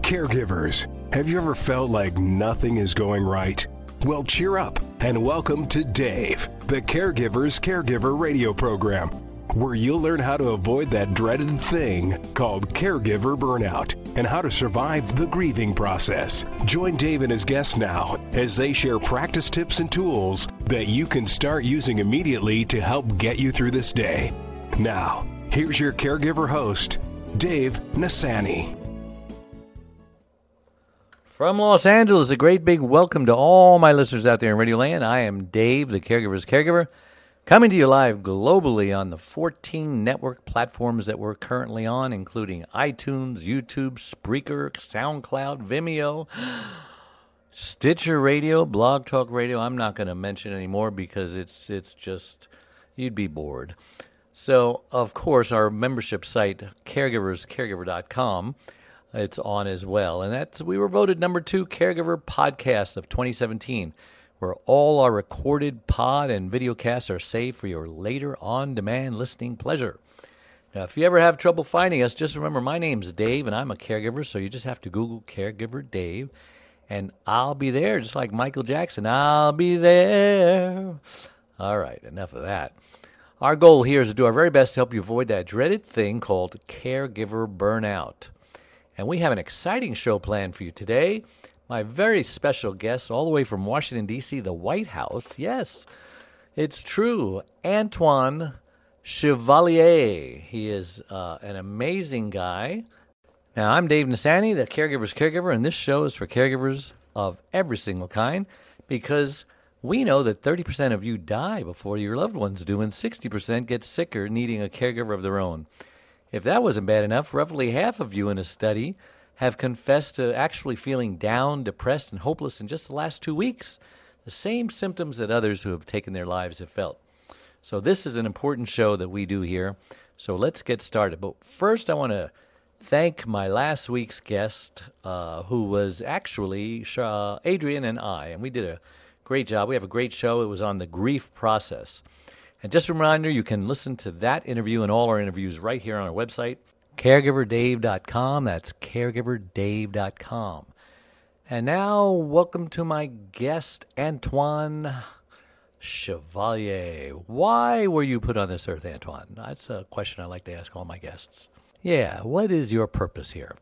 Caregivers, have you ever felt like nothing is going right? Well, cheer up and welcome to Dave, the Caregiver's Caregiver radio program, where you'll learn how to avoid that dreaded thing called caregiver burnout and how to survive the grieving process. Join Dave and his guests now as they share practice tips and tools that you can start using immediately to help get you through this day. Now, here's your caregiver host, Dave Nassaney. From Los Angeles, a great big welcome to all my listeners out there in Radio Land. I am Dave, the Caregiver's Caregiver, coming to you live globally on the 14 network platforms that we're currently on, including iTunes, YouTube, Spreaker, SoundCloud, Vimeo, Stitcher Radio, Blog Talk Radio. I'm not going to mention anymore because it's just, you'd be bored. So, of course, our membership site, caregiverscaregiver.com, it's on as well. And we were voted number 2 Caregiver Podcast of 2017, where all our recorded pod and video casts are saved for your later on-demand listening pleasure. Now, if you ever have trouble finding us, just remember my name's Dave, and I'm a caregiver, so you just have to Google Caregiver Dave, and I'll be there, just like Michael Jackson. I'll be there. All right, enough of that. Our goal here is to do our very best to help you avoid that dreaded thing called caregiver burnout. And we have an exciting show planned for you today. My very special guest, all the way from Washington, D.C., the White House. Yes, it's true. Antoine Chevalier. He is an amazing guy. Now, I'm Dave Nassaney, the Caregiver's Caregiver, and this show is for caregivers of every single kind because we know that 30% of you die before your loved ones do, and 60% get sicker needing a caregiver of their own. If that wasn't bad enough, roughly half of you in a study have confessed to actually feeling down, depressed, and hopeless in just the last 2 weeks, the same symptoms that others who have taken their lives have felt. So this is an important show that we do here. So let's get started. But first, I want to thank my last week's guest, who was actually Adrian and I, and we did a great job. We have a great show. It was on the grief process. And just a reminder, you can listen to that interview and all our interviews right here on our website, caregiverdave.com. That's caregiverdave.com. And now, welcome to my guest, Antoine Chevalier. Why were you put on this earth, Antoine? That's a question I like to ask all my guests. Yeah, what is your purpose here?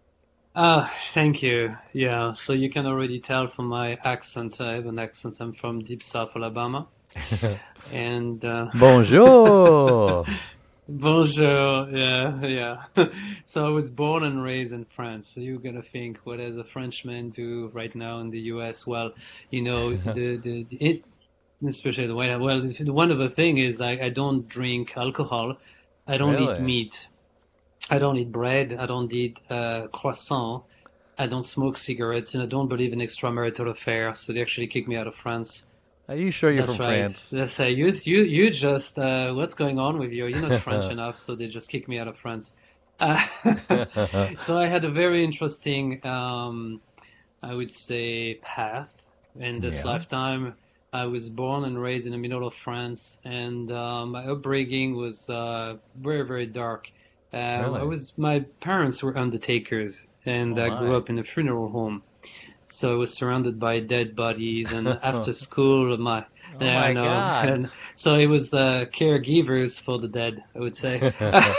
Thank you. Yeah, so you can already tell from my accent. I have an accent. I'm from Deep South Alabama. And Bonjour. Bonjour. Yeah. So I was born and raised in France. So you're gonna think, what does a Frenchman do right now in the U.S.? Well, you know, especially the White House. Well, the wonderful thing is I don't drink alcohol. I don't eat meat. I don't eat bread. I don't eat croissant. I don't smoke cigarettes, and I don't believe in extramarital affairs. So they actually kicked me out of France. Are you sure you're from France? That's right. You just, what's going on with you? You're not French enough, so they just kicked me out of France. So I had a very interesting, I would say, path in this lifetime. I was born and raised in the middle of France, and my upbringing was very, very dark. Really? My parents were undertakers, and I grew up in a funeral home. So I was surrounded by dead bodies, and after school, my God. And so it was caregivers for the dead, I would say.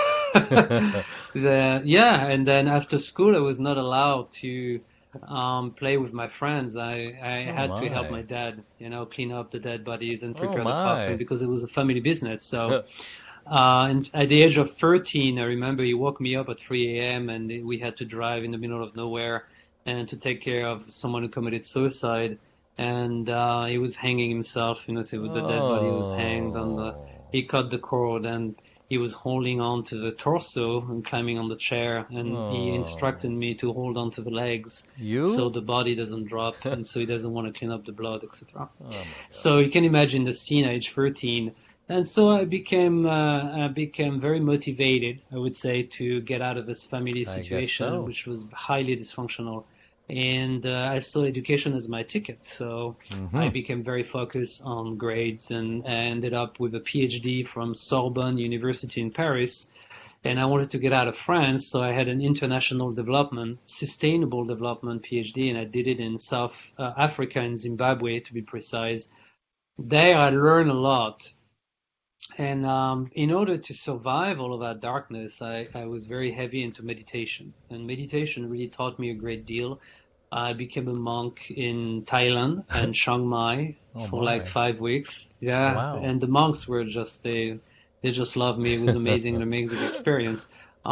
And then after school, I was not allowed to play with my friends. I had to help my dad, clean up the dead bodies and prepare the coffin because it was a family business. So. And at the age of 13, I remember he woke me up at 3 a.m. and we had to drive in the middle of nowhere and to take care of someone who committed suicide. And he was hanging himself, so the dead body was hanged he cut the cord and he was holding on to the torso and climbing on the chair. And he instructed me to hold on to the legs so the body doesn't drop and so he doesn't want to clean up the blood, etc. So you can imagine the scene at age 13. And so I became very motivated, I would say, to get out of this family situation, which was highly dysfunctional. And I saw education as my ticket. So I became very focused on grades and I ended up with a PhD from Sorbonne University in Paris. And I wanted to get out of France, so I had an international development, sustainable development PhD, and I did it in South Africa, in Zimbabwe, to be precise. There I learned a lot. And in order to survive all of that darkness, I was very heavy into meditation. And meditation really taught me a great deal. I became a monk in Thailand and Chiang Mai for like 5 weeks. Yeah. Wow. And the monks were just, they just loved me. It was amazing, an amazing experience.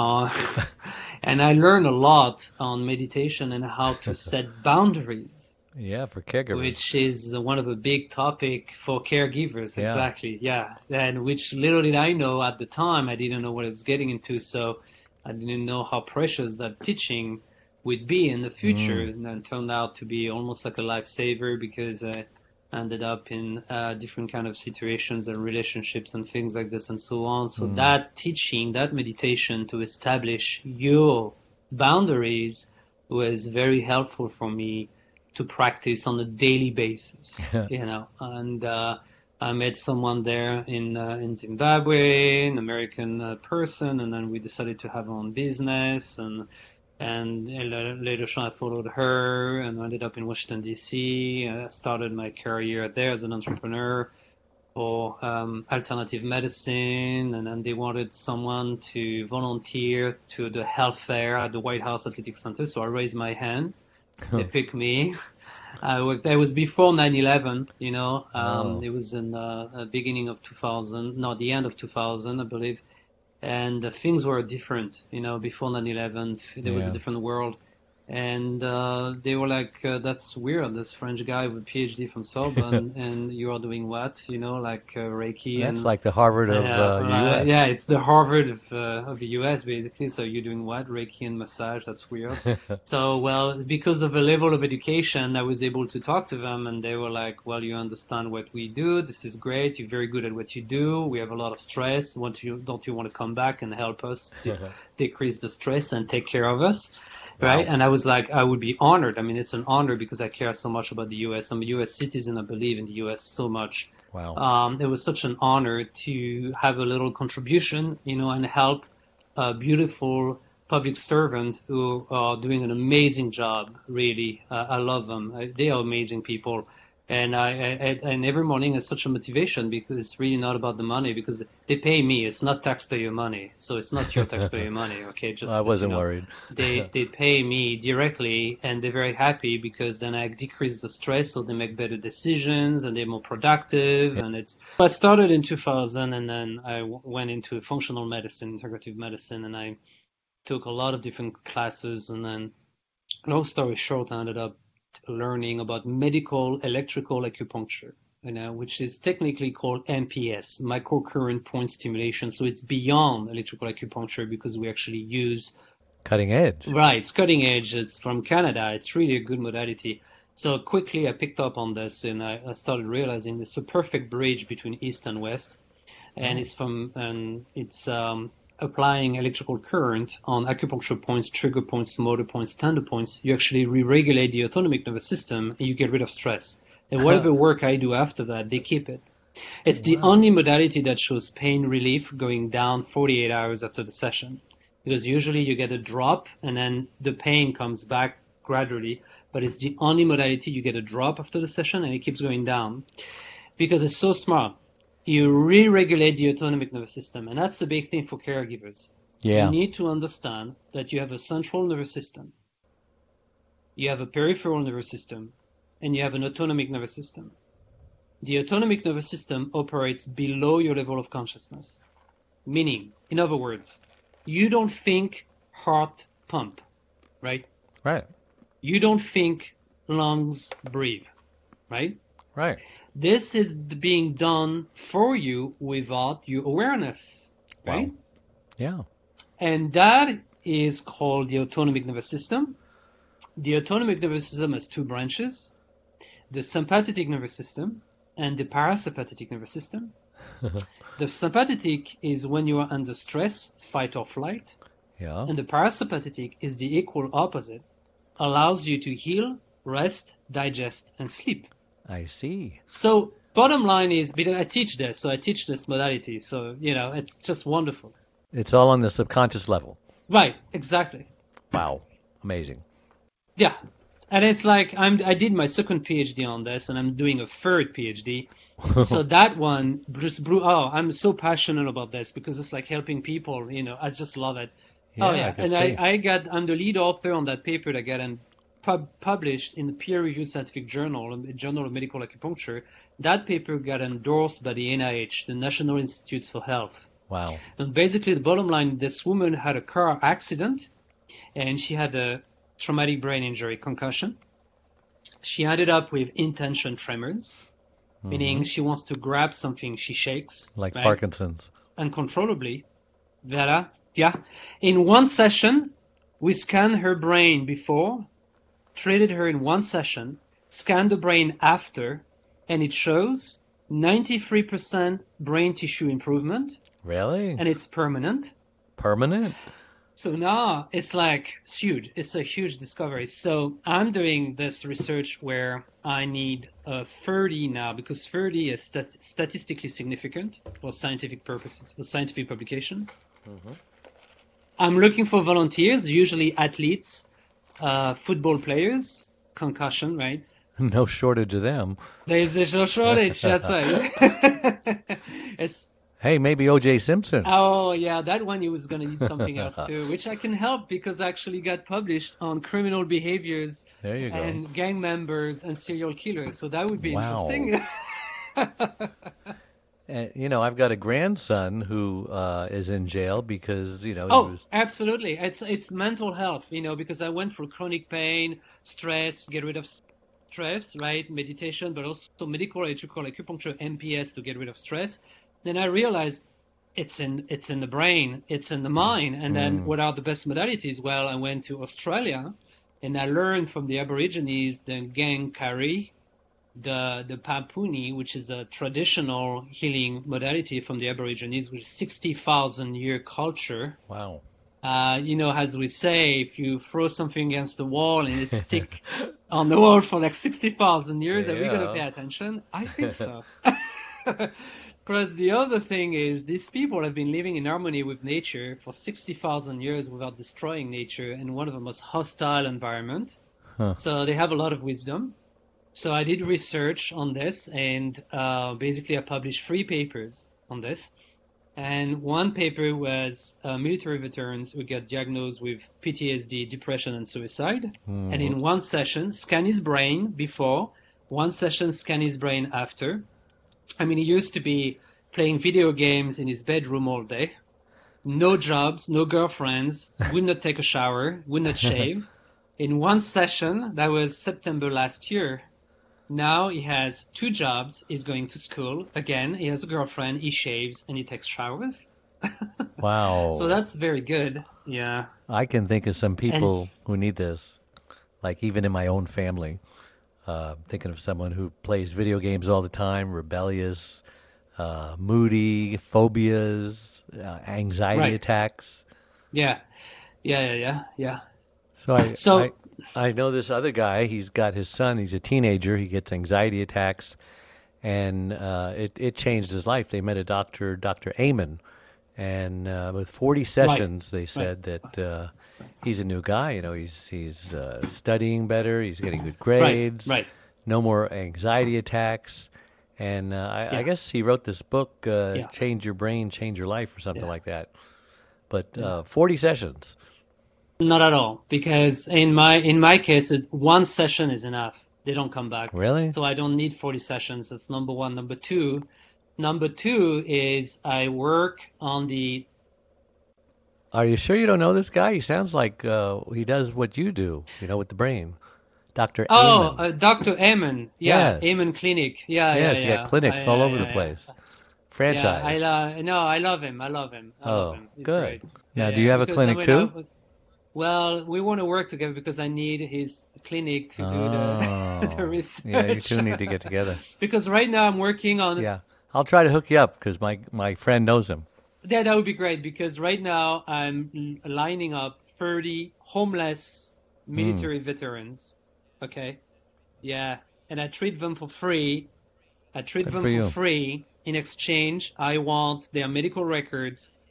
And I learned a lot on meditation and how to set boundaries. Yeah, for caregivers. Which is one of the big topic for caregivers, exactly. Yeah. And which little did I know at the time, I didn't know what I was getting into, so I didn't know how precious that teaching would be in the future. And it turned out to be almost like a lifesaver, because I ended up in different kind of situations and relationships and things like this and so on. So that teaching, that meditation to establish your boundaries was very helpful for me to practice on a daily basis, you know. And I met someone there in Zimbabwe, an American person, and then we decided to have our own business. And later on, I followed her and ended up in Washington, D.C. I started my career there as an entrepreneur for alternative medicine. And then they wanted someone to volunteer to the health fair at the White House Athletic Center. So I raised my hand. They picked me. That was before 9/11, you know. It was in the beginning of 2000, no, the end of 2000, I believe. And things were different, you know. Before 9/11, there was a different world. And they were like, that's weird, this French guy with a PhD from Sorbonne, and you are doing what, you know, like Reiki. That's like the Harvard of U.S. Yeah, it's the Harvard of the U.S., basically. So you're doing what? Reiki and massage, that's weird. So, well, because of the level of education, I was able to talk to them, and they were like, well, you understand what we do. This is great. You're very good at what you do. We have a lot of stress. Don't you want to come back and help us decrease the stress and take care of us? Right. Wow. And I was like, I would be honored. I mean, it's an honor because I care so much about the U.S. I'm a U.S. citizen. I believe in the U.S. so much. Wow. It was such an honor to have a little contribution, you know, and help a beautiful public servant who are doing an amazing job. Really. I love them. They are amazing people. And and every morning is such a motivation because it's really not about the money, because they pay me. It's not taxpayer money. So it's not your taxpayer money. Okay. Just, I wasn't worried. They pay me directly, and they're very happy because then I decrease the stress, so they make better decisions and they're more productive. And I started in 2000, and then I went into functional medicine, integrative medicine, and I took a lot of different classes. And then, long story short, I ended up learning about medical electrical acupuncture, you know, which is technically called MPS, microcurrent point stimulation. So it's beyond electrical acupuncture because we actually use cutting edge. Right, it's cutting edge. It's from Canada. It's really a good modality. So quickly I picked up on this, and I started realizing it's a perfect bridge between East and West, and it's applying electrical current on acupuncture points, trigger points, motor points, tender points. You actually re-regulate the autonomic nervous system, and you get rid of stress. And whatever work I do after that, they keep it. It's the only modality that shows pain relief going down 48 hours after the session, because usually you get a drop and then the pain comes back gradually. But it's the only modality you get a drop after the session and it keeps going down because it's so smart. You re-regulate the autonomic nervous system, and that's the big thing for caregivers. Yeah. You need to understand that you have a central nervous system, you have a peripheral nervous system, and you have an autonomic nervous system. The autonomic nervous system operates below your level of consciousness, meaning, in other words, you don't think heart pump, right? Right. You don't think lungs breathe, right? Right. This is being done for you without your awareness, right? Wow. Yeah. And that is called the autonomic nervous system. The autonomic nervous system has two branches, the sympathetic nervous system and the parasympathetic nervous system. The sympathetic is when you are under stress, fight or flight. Yeah. And the parasympathetic is the equal opposite, allows you to heal, rest, digest, and sleep. I see. So bottom line is, because I teach this modality, so, you know, it's just wonderful. It's all on the subconscious level. Right, exactly. Wow, amazing. Yeah, and it's like I did my second PhD on this, and I'm doing a third PhD. So that one just blew. Oh, I'm so passionate about this because it's like helping people. You know, I just love it. Yeah, oh yeah, and see. I'm the lead author on that paper that got published in the peer-reviewed scientific journal, Journal of Medical Acupuncture. That paper got endorsed by the NIH, the National Institutes for Health. Wow. And basically, the bottom line: this woman had a car accident, and she had a traumatic brain injury, concussion. She ended up with intention tremors, meaning she wants to grab something, she shakes. Like right? Parkinson's. Uncontrollably. Voilà. Yeah. In one session, we scanned her brain before, treated her in one session, scanned the brain after, and it shows 93% brain tissue improvement. Really? And it's permanent. Permanent? So now it's huge. It's a huge discovery. So I'm doing this research where I need 30 now because 30 is statistically significant for scientific purposes, for scientific publication. Mm-hmm. I'm looking for volunteers, usually athletes, football players, concussion, right? No shortage of them. There's no shortage. That's right. Hey, maybe O.J. Simpson. Oh, yeah, that one he was going to need something else too, which I can help because I actually got published on criminal behaviors and gang members and serial killers. So that would be interesting. I've got a grandson who is in jail because, absolutely. It's mental health, because I went for chronic pain, stress, get rid of stress, right? Meditation, but also medical electrical acupuncture, MPS, to get rid of stress. Then I realized it's in the brain, it's in the mind. And then what are the best modalities? Well, I went to Australia and I learned from the Aborigines, the Gangkari, the Papuni, which is a traditional healing modality from the Aborigines, which is 60,000 year culture. Wow. As we say, if you throw something against the wall and it sticks on the wall for like 60,000 years, are we going to pay attention? I think so. Plus, the other thing is these people have been living in harmony with nature for 60,000 years without destroying nature in one of the most hostile environments. Huh. So they have a lot of wisdom. So I did research on this, and basically I published 3 papers on this. And one paper was military veterans who got diagnosed with PTSD, depression, and suicide. And in one session, scan his brain before, one session, scan his brain after. I mean, he used to be playing video games in his bedroom all day. No jobs, no girlfriends, would not take a shower, would not shave. In one session, that was September last year, now he has 2 jobs, he's going to school. Again, he has a girlfriend, he shaves, and he takes showers. Wow. So that's very good, yeah. I can think of some people who need this, like even in my own family. Thinking of someone who plays video games all the time, rebellious, moody, phobias, anxiety attacks. Yeah. So I know this other guy. He's got his son. He's a teenager. He gets anxiety attacks, and it changed his life. They met a doctor, Dr. Amen, and with 40 sessions, they said that he's a new guy. He's studying better. He's getting good grades. Right. No more anxiety attacks. And I guess he wrote this book, Change Your Brain, Change Your Life, or something like that. But 40 sessions. Not at all, because in my case, one session is enough. They don't come back. Really? So I don't need 40 sessions. That's number one. Number two is I work on the... Are you sure you don't know this guy? He sounds like he does what you do, with the brain. Dr. Amen. Dr. Amen. Yeah, yes. Amen Clinic. Yeah, yes, he got clinics all over the place. Franchise. Yeah, I love him. I love him. He's good. Great. Now, do you have a clinic too? Well, we want to work together because I need his clinic to do the research. Yeah, you two need to get together. Because right now I'm working on... Yeah, I'll try to hook you up because my friend knows him. Yeah, that would be great because right now I'm lining up 30 homeless military veterans. Okay? Yeah, and I treat them for free. In exchange, I want their medical records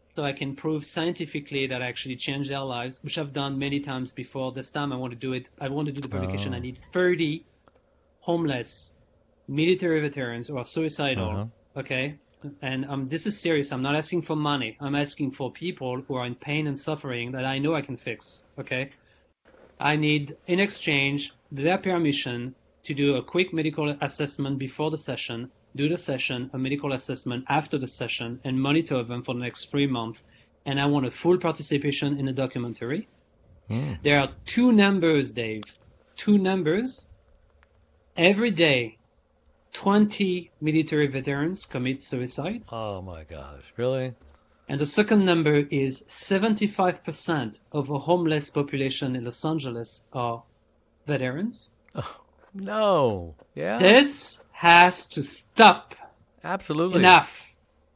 so I can prove scientifically that I actually changed their lives, which I've done many times before. This time I want to do it. I want to do the publication. I need 30 homeless military veterans who are suicidal, okay? And this is serious. I'm not asking for money. I'm asking for people who are in pain and suffering that I know I can fix, okay? I need, in exchange, their permission to do a quick medical assessment before the session, do the session, a medical assessment after the session, and monitor them for the next 3 months. And I want a full participation in the documentary. There are 2 numbers, Dave. 2 numbers. Every day, 20 military veterans commit suicide. Oh my gosh, really? And the second number is 75% of the homeless population in Los Angeles are veterans. Oh, no. Yeah. This has to stop. Absolutely. Enough.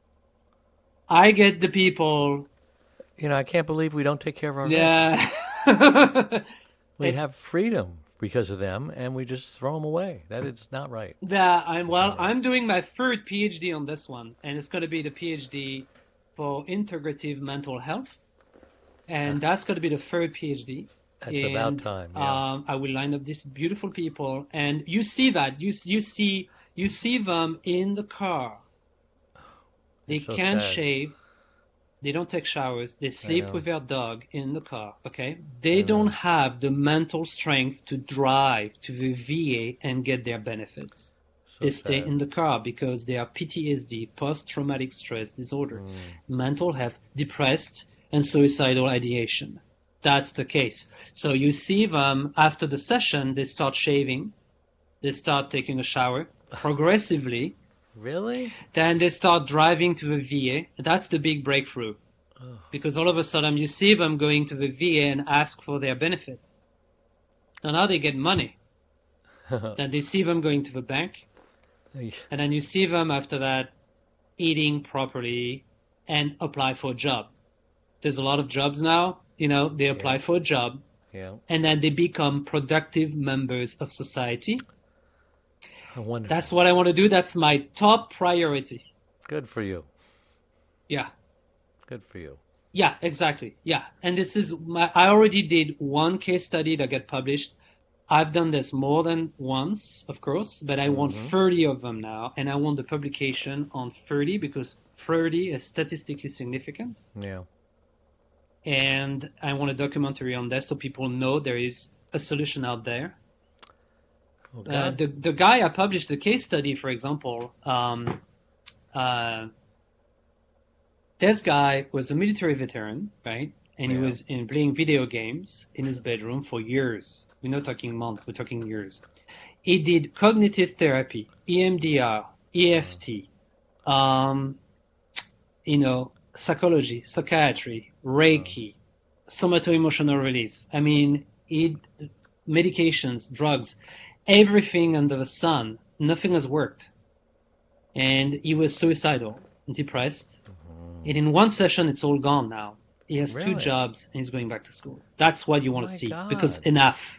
I get the people. I can't believe we don't take care of our rights. We have freedom because of them, and we just throw them away. That is not right. I'm doing my 3rd PhD on this one, and it's going to be the PhD for integrative mental health, and that's going to be the 3rd PhD. That's about time. Yeah. I will line up these beautiful people, and you see that you see them in the car. They can't shave. They don't take showers. They sleep with their dog in the car, okay? They don't have the mental strength to drive to the VA and get their benefits. They stay in the car because they are PTSD, post-traumatic stress disorder, mental health, depressed, and suicidal ideation. That's the case. So you see them after the session, they start shaving, they start taking a shower progressively. Really? Then they start driving to the VA. That's the big breakthrough. Because all of a sudden you see them going to the VA and ask for their benefit. So now they get money. Then they see them going to the bank. And then you see them after that eating properly and apply for a job. There's a lot of jobs now. They apply for a job. Yeah. And then they become productive members of society. Wonderful. That's what I want to do. That's my top priority. Good for you. Yeah. Good for you. Yeah, exactly. Yeah. And I already did 1 case study that got published. I've done this more than once, of course, but I want 30 of them now. And I want the publication on 30 because 30 is statistically significant. Yeah. And I want a documentary on that so people know there is a solution out there. Okay. The guy I published the case study, for example, this guy was a military veteran, right? And he was playing video games in his bedroom for years. We're not talking months, we're talking years. He did cognitive therapy, EMDR, EFT, psychology, psychiatry, Reiki, somato-emotional release. I mean, medications, drugs, everything under the sun. Nothing has worked. And he was suicidal and depressed. And in 1 session, it's all gone now. He has 2 jobs and he's going back to school. That's what you want to see because enough.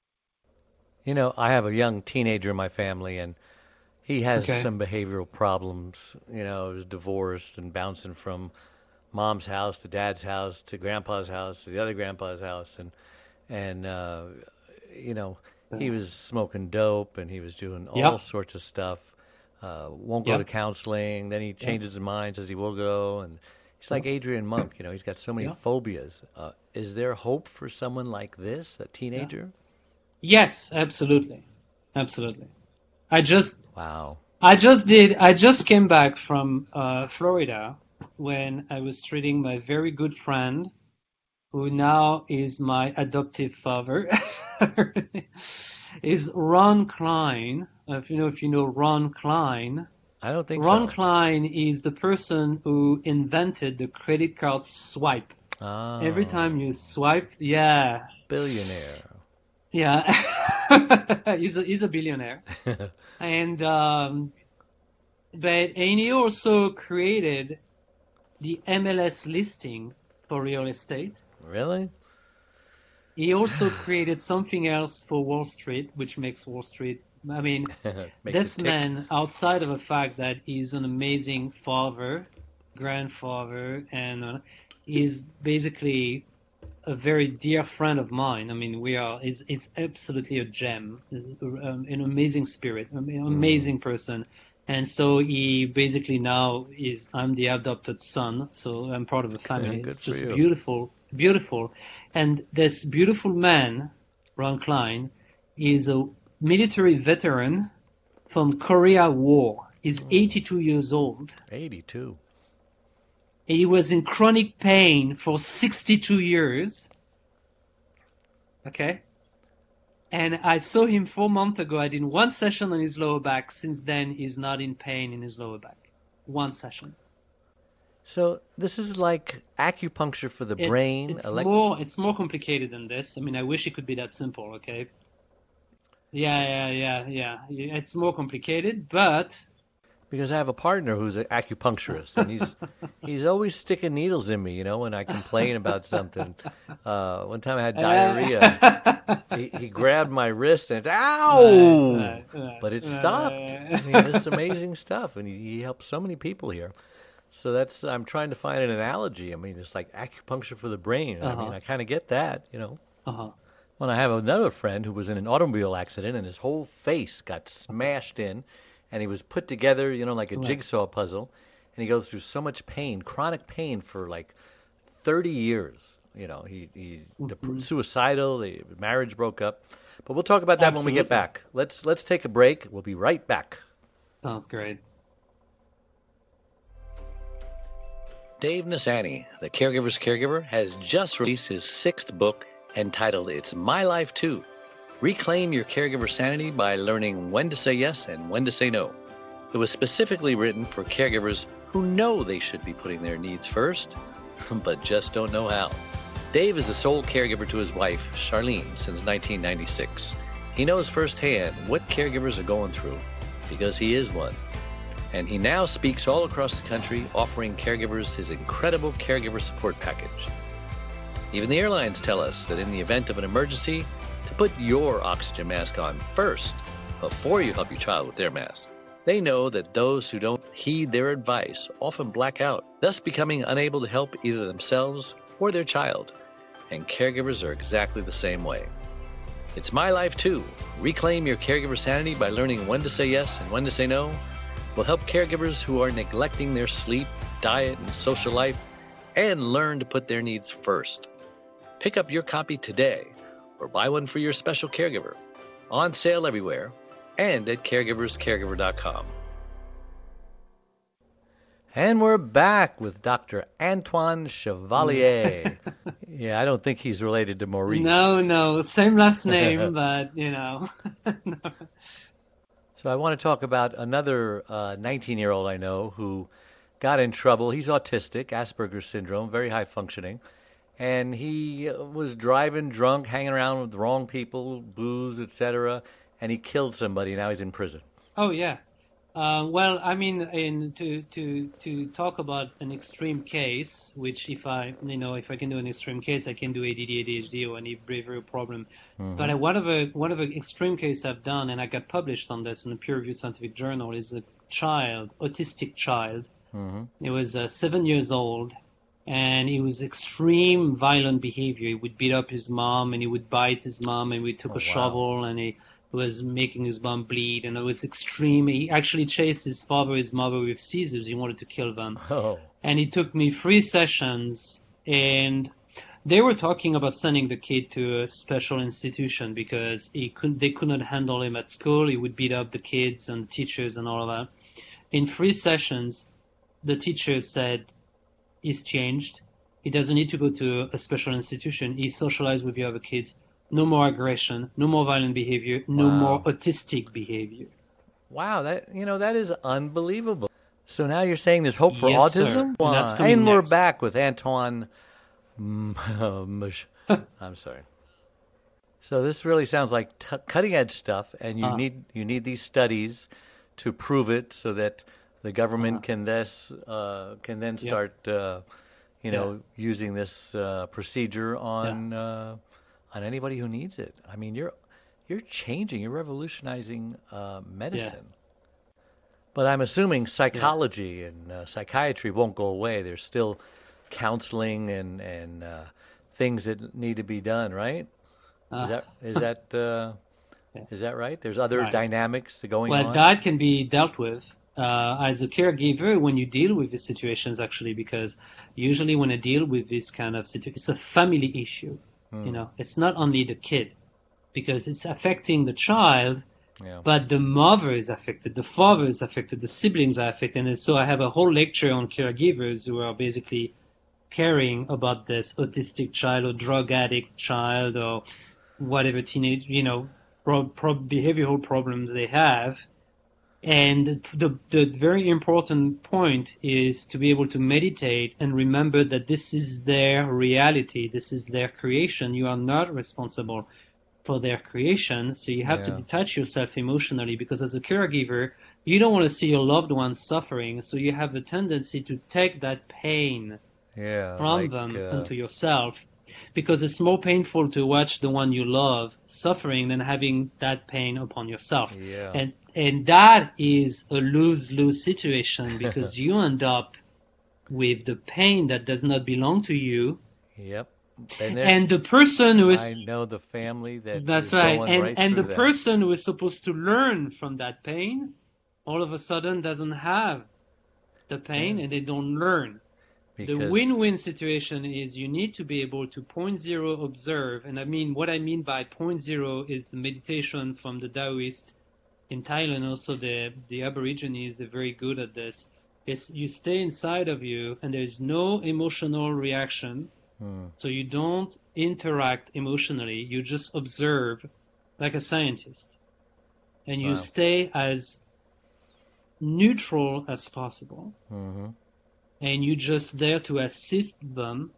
I have a young teenager in my family, and he has some behavioral problems. He was divorced and bouncing from mom's house to dad's house to grandpa's house to the other grandpa's house. And he was smoking dope and he was doing all sorts of stuff. Won't go to counseling. Then he changes his mind, says he will go. And he's like Adrian Monk. He's got so many phobias. Is there hope for someone like this, a teenager? Yes, absolutely. Absolutely. I just came back from Florida when I was treating my very good friend, who now is my adoptive father, is Ron Klein. If you know Ron Klein. I don't think Ron Klein is the person who invented the credit card swipe. Oh. Every time you swipe, billionaire. Yeah, he's a billionaire, and he also created the MLS listing for real estate. Really? He also created something else for Wall Street, which makes Wall Street. I mean, this man, outside of the fact that he's an amazing father, grandfather, and he's basically a very dear friend of mine. I mean, it's absolutely a gem, an amazing spirit, amazing person. And so he basically now I'm the adopted son, so I'm part of the family. It's just beautiful, beautiful. And this beautiful man, Ron Klein, is a military veteran from Korea War. He's 82 years old. 82. He was in chronic pain for 62 years. Okay? And I saw him 4 months ago. I did one session on his lower back. Since then, he's not in pain in his lower back. One session. So this is like acupuncture for the brain. It's more complicated than this. I mean, I wish it could be that simple, okay? Yeah. It's more complicated, but... Because I have a partner who's an acupuncturist, and he's always sticking needles in me, when I complain about something. One time I had diarrhea. He grabbed my wrist and it's, ow! But it stopped. I mean, it's amazing stuff, and he helps so many people here. So I'm trying to find an analogy. I mean, it's like acupuncture for the brain. I mean, I kind of get that, When I have another friend who was in an automobile accident, and his whole face got smashed in, and he was put together, like a jigsaw puzzle, and he goes through so much pain, chronic pain for like 30 years. He's suicidal, the marriage broke up. But we'll talk about that when we get back. Let's take a break. We'll be right back. Sounds great. Dave Nassaney, the Caregiver's Caregiver, has just released his 6th book entitled It's My Life Too. Reclaim your caregiver sanity by learning when to say yes and when to say no. It was specifically written for caregivers who know they should be putting their needs first, but just don't know how. Dave is the sole caregiver to his wife, Charlene, since 1996. He knows firsthand what caregivers are going through, because he is one. And he now speaks all across the country, offering caregivers his incredible caregiver support package. Even the airlines tell us that in the event of an emergency, to put your oxygen mask on first before you help your child with their mask. They know that those who don't heed their advice often black out, thus becoming unable to help either themselves or their child. And caregivers are exactly the same way. It's My Life Too. Reclaim your caregiver sanity by learning when to say yes and when to say no. Will help caregivers who are neglecting their sleep, diet, and social life, and learn to put their needs first. Pick up your copy today, or buy one for your special caregiver. On sale everywhere, and at caregiverscaregiver.com. And we're back with Dr. Antoine Chevalier. Yeah, I don't think he's related to Maurice. No, same last name, but, No. So I want to talk about another 19-year-old I know who got in trouble. He's autistic, Asperger's syndrome, very high functioning. And he was driving drunk, hanging around with the wrong people, booze, etc., and he killed somebody. Now he's in prison. Oh yeah. Well, I mean, to talk about an extreme case, which if I can do an extreme case, I can do ADD, ADHD, or any behavioral problem. Mm-hmm. But one of the extreme case I've done, and I got published on this in a peer-reviewed scientific journal, is a autistic child. Mm-hmm. He was 7 years old. And he was extreme violent behavior. He would beat up his mom, and he would bite his mom, and we took a shovel, and he was making his mom bleed, and it was extreme. He actually chased his father, his mother with scissors. He wanted to kill them. Oh. And he took me 3 sessions, and they were talking about sending the kid to a special institution because they could not handle him at school. He would beat up the kids and the teachers and all of that. In 3 sessions, the teacher said, he's changed. He doesn't need to go to a special institution. He socialized with the other kids. No more aggression, no more violent behavior, no more autistic behavior. Wow, that is unbelievable. So now you're saying there's hope for autism? And we're back with Antoine. I'm sorry. So this really sounds like cutting edge stuff, and you need these studies to prove it, so that the government can then start using this procedure on anybody who needs it. I mean, you're revolutionizing medicine. Yeah. But I'm assuming psychology and psychiatry won't go away. There's still counseling and things that need to be done, right? Is that right? There's other dynamics going on? Well, that can be dealt with as a caregiver when you deal with these situations, actually, because usually when I deal with this kind of situation, it's a family issue. It's not only the kid, because it's affecting the child, but the mother is affected, the father is affected, the siblings are affected. And so I have a whole lecture on caregivers who are basically caring about this autistic child or drug addict child or whatever teenage, behavioral problems they have. And the very important point is to be able to meditate and remember that this is their reality, this is their creation. You are not responsible for their creation, so you have to detach yourself emotionally, because as a caregiver, you don't want to see your loved ones suffering, so you have the tendency to take that pain from them into yourself, because it's more painful to watch the one you love suffering than having that pain upon yourself. And that is a lose-lose situation, because you end up with the pain that does not belong to you. And the person who is... I know the family that's right. And the person who is supposed to learn from that pain, all of a sudden doesn't have the pain, and they don't learn. The win-win situation is you need to be able to 0.0 observe. And what I mean by 0.0 is the meditation from the Taoist in Thailand. Also, the Aborigines, they're very good at this. It's you stay inside of you, and there's no emotional reaction. So you don't interact emotionally. You just observe like a scientist. And you stay as neutral as possible. And you're just there to assist them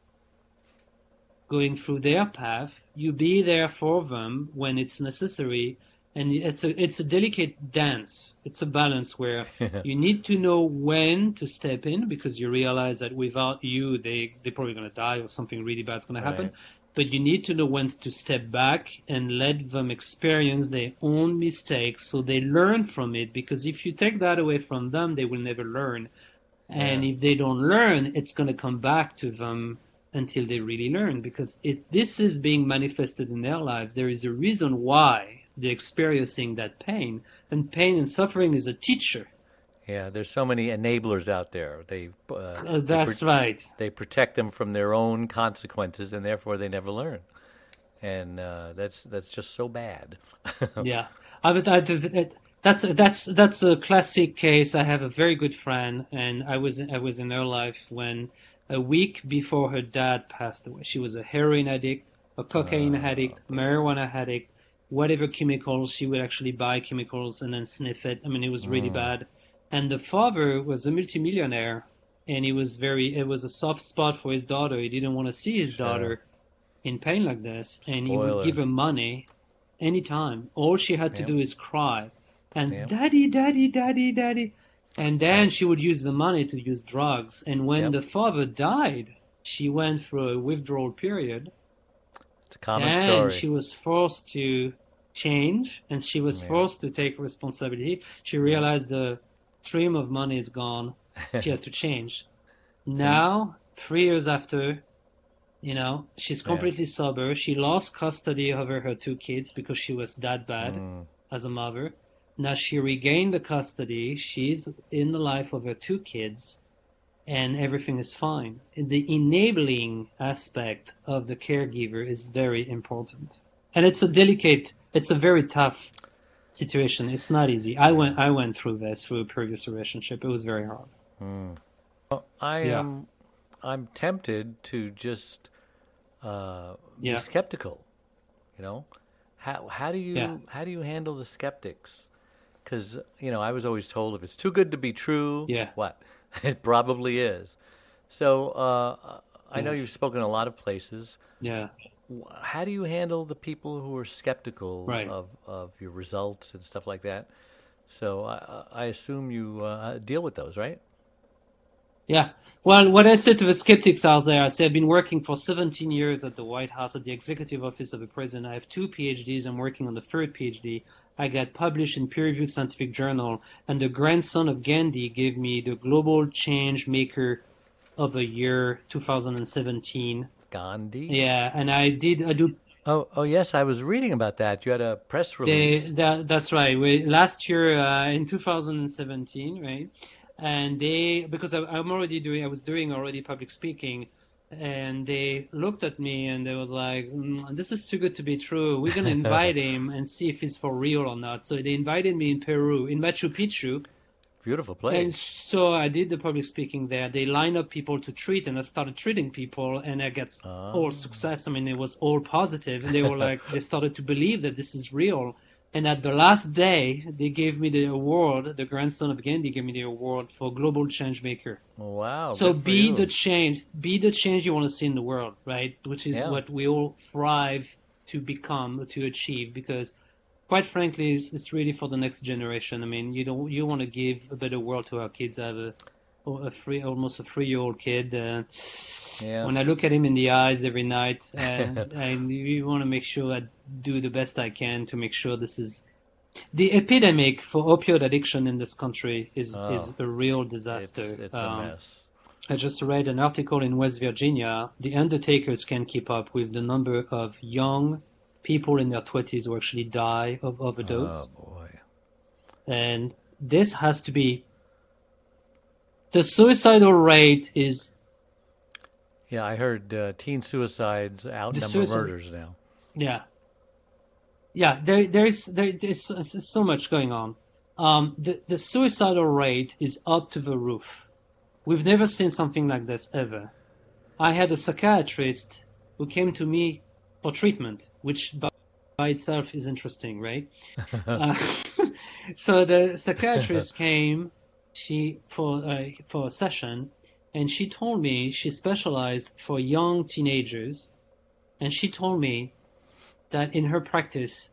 going through their path. You be there for them when it's necessary. And it's a delicate dance. It's a balance where you need to know when to step in, because you realize that without you, they're probably going to die or something really bad's going to happen. But you need to know when to step back and let them experience their own mistakes so they learn from it. Because if you take that away from them, they will never learn. And if they don't learn, it's going to come back to them until they really learn. Because this is being manifested in their lives. There is a reason why they're experiencing that pain, and pain and suffering is a teacher. There's so many enablers out there. That's right. They protect them from their own consequences, and therefore they never learn. And that's just so bad. That's a classic case. I have a very good friend, and I was in her life when a week before her dad passed away. She was a heroin addict, a cocaine addict, marijuana addict. Whatever chemicals, she would actually buy chemicals and then sniff it. It was really bad. And the father was a multimillionaire, and it was a soft spot for his daughter. He didn't want to see his daughter in pain like this. And he would give her money anytime. All she had to do is cry. And daddy, daddy, daddy, daddy. And then she would use the money to use drugs. And when the father died, she went through a withdrawal period. It's a common story. And she was forced to change, and she was forced to take responsibility. She realized the stream of money is gone. She has to change. Now, 3 years after, she's completely sober. She lost custody over her 2 kids because she was that bad as a mother. Now she regained the custody. She's in the life of her 2 kids, and everything is fine. The enabling aspect of the caregiver is very important. And it's a very tough situation. It's not easy. I went through this through a previous relationship. It was very hard. Well, I'm tempted to just be skeptical. How do you handle the skeptics? Because I was always told if it's too good to be true, what? It probably is. So I know you've spoken in a lot of places. How do you handle the people who are skeptical of your results and stuff like that? So I assume you deal with those, right? Yeah. Well, what I said to the skeptics out there, I said I've been working for 17 years at the White House, at the Executive Office of the President. I have 2 PhDs. I'm working on the 3rd PhD. I got published in peer-reviewed scientific journal, and the grandson of Gandhi gave me the Global Change Maker of the Year 2017. Gandhi? Yeah, and I do. Oh, yes, I was reading about that. You had a press release. That's right. Last year in 2017, right? And because I was doing already public speaking, and they looked at me and they were like, this is too good to be true. We're going to invite him and see if he's for real or not. So they invited me in Peru, in Machu Picchu. Beautiful place. And so I did the public speaking there. They lined up people to treat, and I started treating people, and I got all success. I mean, it was all positive, and they were like, they started to believe that this is real. And at the last day, they gave me the award. The grandson of Gandhi gave me the award for Global Change Maker. Wow. So be the change you want to see in the world, right? Which is what we all thrive to become, to achieve, because quite frankly, it's really for the next generation. I mean, you want to give a better world to our kids. I have almost a 3-year-old kid. When I look at him in the eyes every night, we want to make sure I do the best I can to make sure this is the epidemic for opioid addiction in this country is a real disaster. It's a mess. I just read an article in West Virginia. The undertakers can't keep up with the number of young people in their 20s who actually die of overdose. Oh boy! And this has to be. The suicidal rate is. Yeah, I heard teen suicides outnumber murders now. Yeah. Yeah, there's so much going on. The suicidal rate is up to the roof. We've never seen something like this ever. I had a psychiatrist who came to me for treatment, which by itself is interesting, right? So the psychiatrist came for a session, and she told me she specialized for young teenagers, and she told me that in her practice,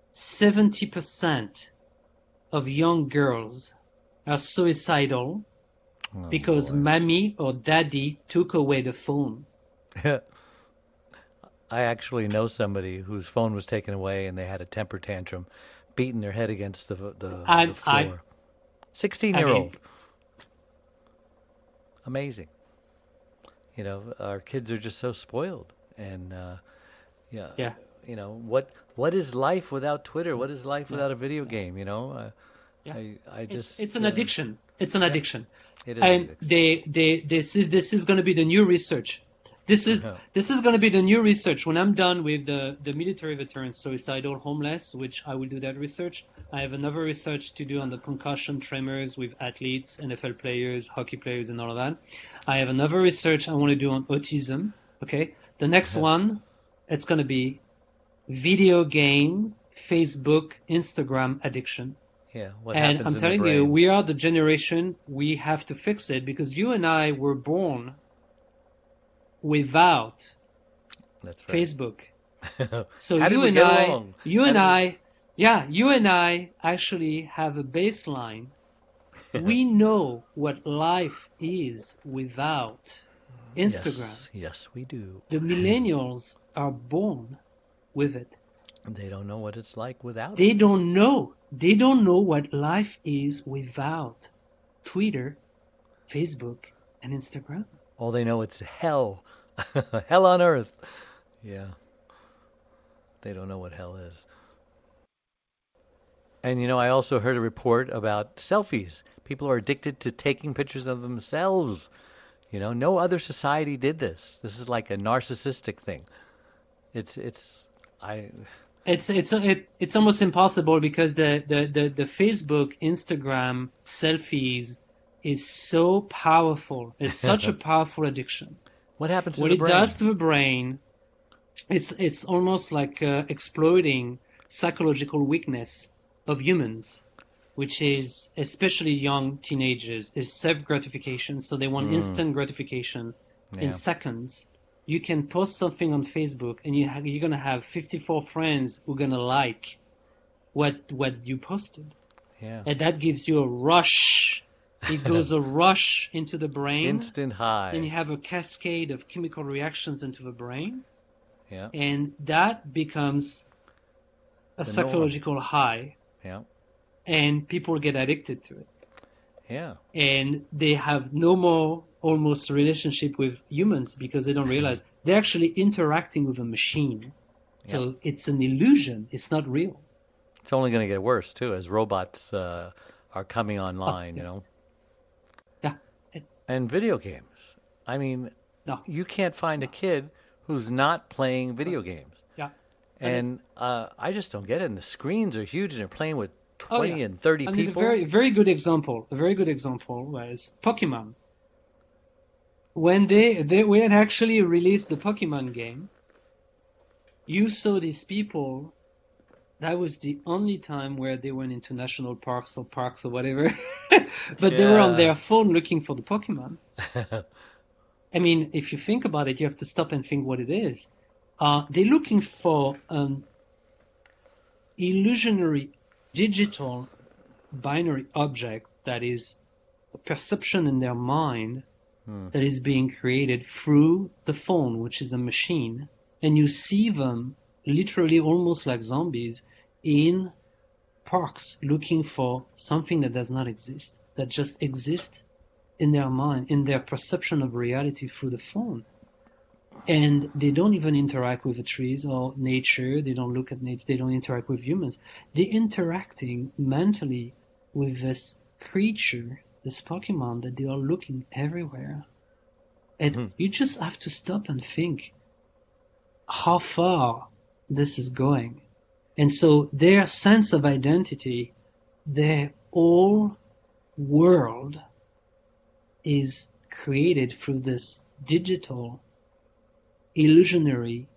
70% of young girls are suicidal because mommy or daddy took away the phone. I actually know somebody whose phone was taken away and they had a temper tantrum, beating their head against the floor. 16-year-old. Amazing. You know, our kids are just so spoiled. And, you know, what is life without Twitter? What is life without a video game? You know, I just it's an addiction. It's an addiction. It is and this is going to be the new research. This is going to be the new research. When I'm done with the military veterans suicidal homeless, which I will do that research, I have another research to do on the concussion tremors with athletes, NFL players, hockey players, and all of that. I have another research I want to do on autism. Okay, the next one, it's going to be video game, Facebook, Instagram addiction. Yeah, what and happens I'm telling in the brain. you, we are the generation, we have to fix it, because you and I were born without Facebook. So you and I actually have a baseline. We know what life is without Instagram. Yes, we do. The millennials are born with it. They don't know what it's like without They it. don't know. They don't know what life is without Twitter, Facebook, and Instagram. All they know it's hell. Hell on earth. Yeah. They don't know what hell is. And, you know, I also heard a report about selfies. People are addicted to taking pictures of themselves. You know, no other society did this. This is like a narcissistic thing. It's almost impossible because the Facebook, Instagram selfies is so powerful. It's such a powerful addiction. What happens to what the it brain? does to the brain? It's almost like exploiting psychological weakness of humans, which is especially young teenagers, is self-gratification. So they want instant gratification in seconds. You can post something on Facebook, and you're going to have 54 friends who are going to like what you posted. Yeah. And that gives you a rush it goes a rush into the brain. Instant high. And you have a cascade of chemical reactions into the brain. Yeah. And that becomes a psychological high. Yeah. And people get addicted to it. Yeah. And they have no more almost relationship with humans because they don't realize they're actually interacting with a machine. So it's an illusion. It's not real. It's only going to get worse, too, as robots are coming online, you know. Yeah. And video games. I mean, you can't find a kid who's not playing video games. Yeah. And I just don't get it. And the screens are huge, and they're playing with 20 and 30 people. A very good example was Pokemon. When they had actually released the Pokemon game, you saw these people. That was the only time where they went into national parks or whatever. But they were on their phone looking for the Pokemon. I mean, if you think about it, you have to stop and think what it is. They're looking for an illusionary digital binary object that is a perception in their mind that is being created through the phone, which is a machine. And you see them literally almost like zombies in parks looking for something that does not exist, that just exists in their mind, in their perception of reality through the phone. And they don't even interact with the trees or nature. They don't look at nature. They don't interact with humans. They're interacting mentally with this creature, this Pokemon that they are looking everywhere. And you just have to stop and think how far this is going. And so their sense of identity, their whole world is created through this digital, illusionary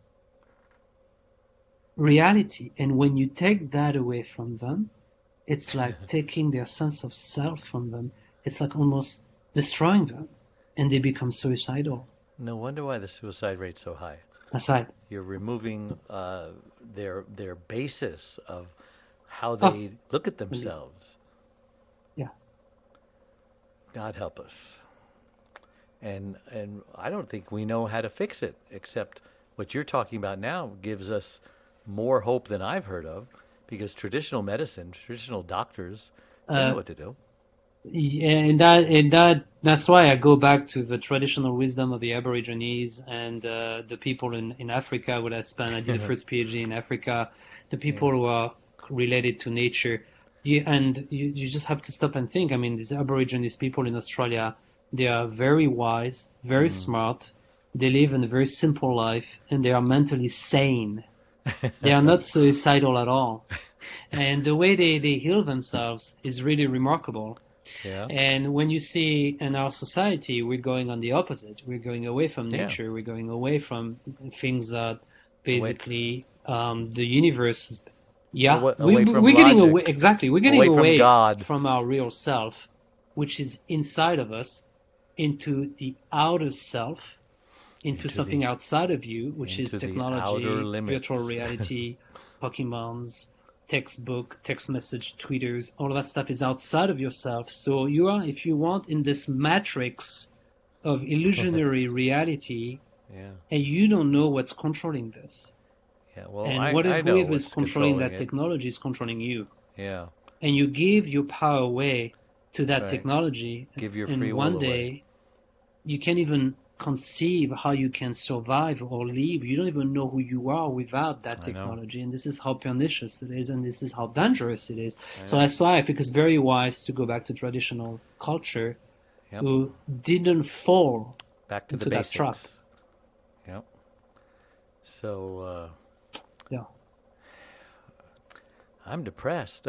reality. And when you take that away from them, it's like taking their sense of self from them. It's like almost destroying them, and they become suicidal. No wonder why the suicide rate's so high. That's right. You're removing their basis of how they look at themselves. Yeah. God help us. And I don't think we know how to fix it, except what you're talking about now gives us more hope than I've heard of, because traditional medicine, traditional doctors, they know what to do. Yeah, that's why I go back to the traditional wisdom of the Aborigines and the people in Africa. I did the first PhD in Africa. The people who are related to nature, you just have to stop and think. I mean, these Aborigines people in Australia, they are very wise, very smart. They live in a very simple life, and they are mentally sane. They are not suicidal at all, and the way they heal themselves is really remarkable. Yeah. And when you see in our society, we're going on the opposite. We're going away from nature. Yeah. We're going away from things that basically the universe. Yeah, we're getting away. Exactly, we're getting away from our real self, which is inside of us, into the outer self, into something outside of you, which is technology, virtual reality, Pokemons. Textbook, text message, tweeters, all of that stuff is outside of yourself. So you are, if you want, in this matrix of illusionary reality, and you don't know what's controlling this. Yeah, well, and whatever is controlling that technology is controlling you. Yeah. And you give your power away to that technology. Give your free will away. And one day, you can't even conceive how you can survive or live. You don't even know who you are without that technology. And this is how pernicious it is, and this is how dangerous it is. So that's why I think it's very wise to go back to traditional culture, who didn't fall back to into the that basics. trap. Yep. So I'm depressed.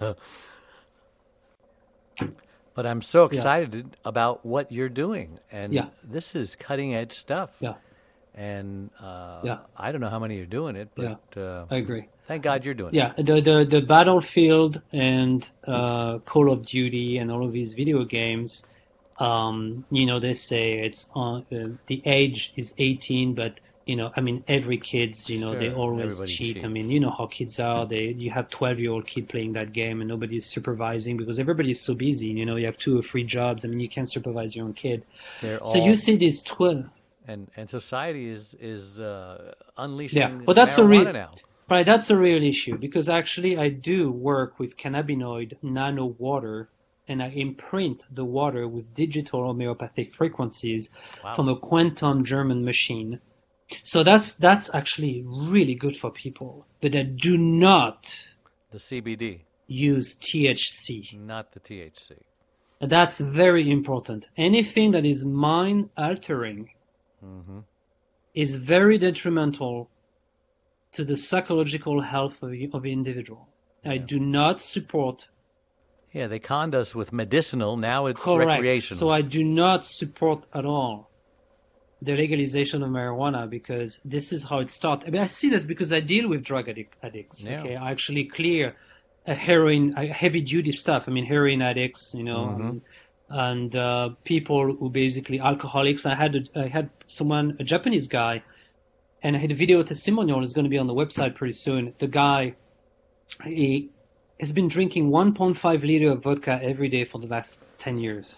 But I'm so excited about what you're doing. And this is cutting-edge stuff. Yeah. And I don't know how many are doing it, but I agree. Thank God you're doing it. Yeah, the Battlefield and Call of Duty and all of these video games, they say it's on the age is 18, but I mean, every kid's, Sure. they always Everybody cheat. cheats. I mean, you know how kids are. You have 12-year-old kid playing that game and nobody's supervising because everybody's so busy. You have 2 or 3 jobs. I mean, you can't supervise your own kid. So you see these 12. And society is unleashing Well, that's marijuana now. Right, that's a real issue because actually I do work with cannabinoid nano water, and I imprint the water with digital homeopathic frequencies from a quantum German machine. So that's actually really good for people, but I do not the CBD use THC. Not the THC. That's very important. Anything that is mind altering is very detrimental to the psychological health of the individual. Yeah. I do not support. Yeah, they conned us with medicinal. Now it's Correct. Recreational. So I do not support at all the legalization of marijuana because this is how it started. I mean, I see this because I deal with drug addicts. Yeah. Okay, I actually clear heavy duty stuff. I mean, heroin addicts, and people who basically alcoholics. I had someone, a Japanese guy, and I had a video testimonial. It's going to be on the website pretty soon. The guy, he has been drinking 1.5 liter of vodka every day for the last 10 years.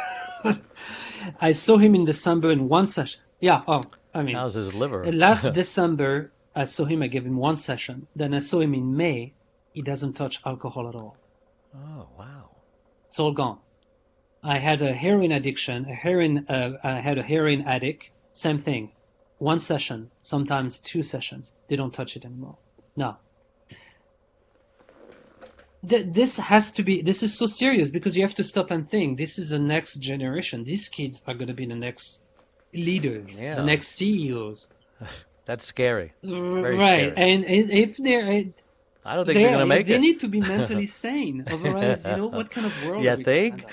I saw him in December in one session. Yeah, how's his liver? Last December, I saw him. I gave him one session. Then I saw him in May. He doesn't touch alcohol at all. Oh, wow. It's all gone. I had a heroin addiction. I had a heroin addict. Same thing. One session, sometimes 2 sessions. They don't touch it anymore. No. This is so serious because you have to stop and think. This is the next generation. These kids are going to be the next leaders, the next CEOs. That's scary. Very right. Scary. And if they're... I don't think they're going to make it. They need to be mentally sane. Otherwise, what kind of world are we think?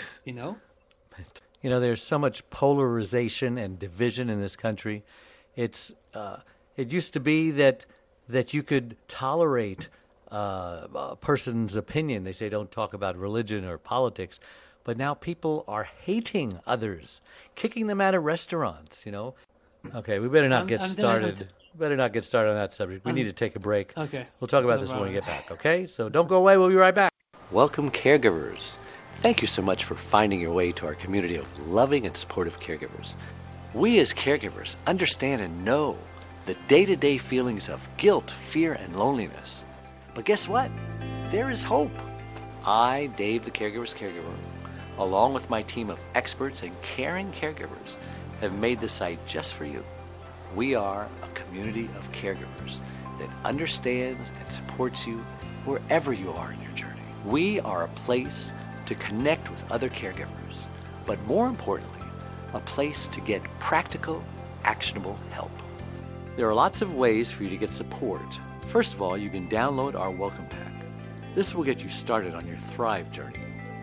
There's so much polarization and division in this country. It used to be that you could tolerate a person's opinion. They say don't talk about religion or politics, but now people are hating others, kicking them out of restaurants. Okay, we better not get started. Better not get started on that subject. We need to take a break. Okay. We'll talk about this when we get back. Okay, so don't go away. We'll be right back. Welcome, caregivers. Thank you so much for finding your way to our community of loving and supportive caregivers. We as caregivers understand and know the day-to-day feelings of guilt, fear, and loneliness. But guess what? There is hope. I, Dave the Caregiver's Caregiver, along with my team of experts and caring caregivers, have made this site just for you. We are a community of caregivers that understands and supports you wherever you are in your journey. We are a place to connect with other caregivers, but more importantly, a place to get practical, actionable help. There are lots of ways for you to get support. First of all, you can download our welcome pack. This will get you started on your Thrive journey.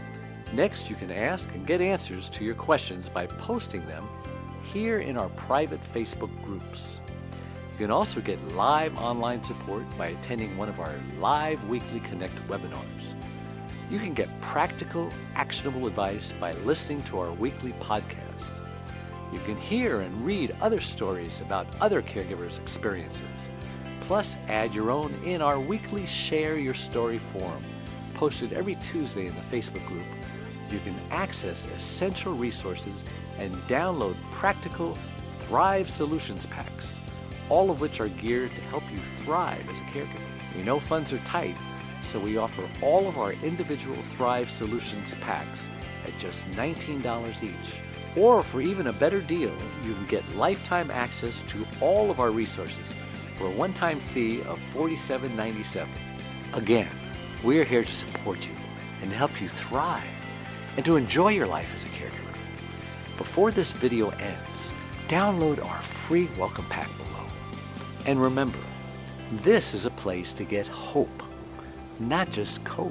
Next, you can ask and get answers to your questions by posting them here in our private Facebook groups. You can also get live online support by attending one of our live weekly Connect webinars. You can get practical, actionable advice by listening to our weekly podcast. You can hear and read other stories about other caregivers' experiences. Plus, add your own in our weekly Share Your Story forum, posted every Tuesday in the Facebook group. You can access essential resources and download practical Thrive Solutions packs, all of which are geared to help you thrive as a caregiver. We know funds are tight, so we offer all of our individual Thrive Solutions packs at just $19 each. Or for even a better deal, you can get lifetime access to all of our resources for a one-time fee of $47.97. Again, we are here to support you and help you thrive and to enjoy your life as a caregiver. Before this video ends, download our free welcome pack below. And remember, this is a place to get hope, not just cope.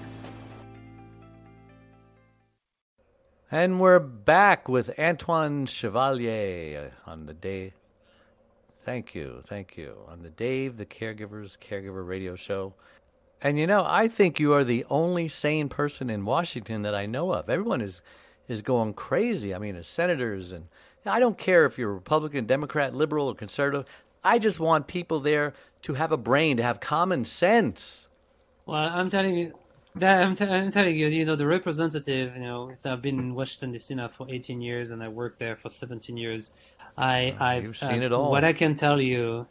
And we're back with Antoine Chevalier on the day. Thank you. On the Dave the Caregiver's Caregiver radio show. And I think you are the only sane person in Washington that I know of. Everyone is going crazy. I mean, the senators and I don't care if you're Republican, Democrat, liberal, or conservative. I just want people there to have a brain, to have common sense. Well, I'm telling you, I'm telling you, the representative, I've been in Washington, D.C. now for 18 years, and I worked there for 17 years. You've seen it all. What I can tell you,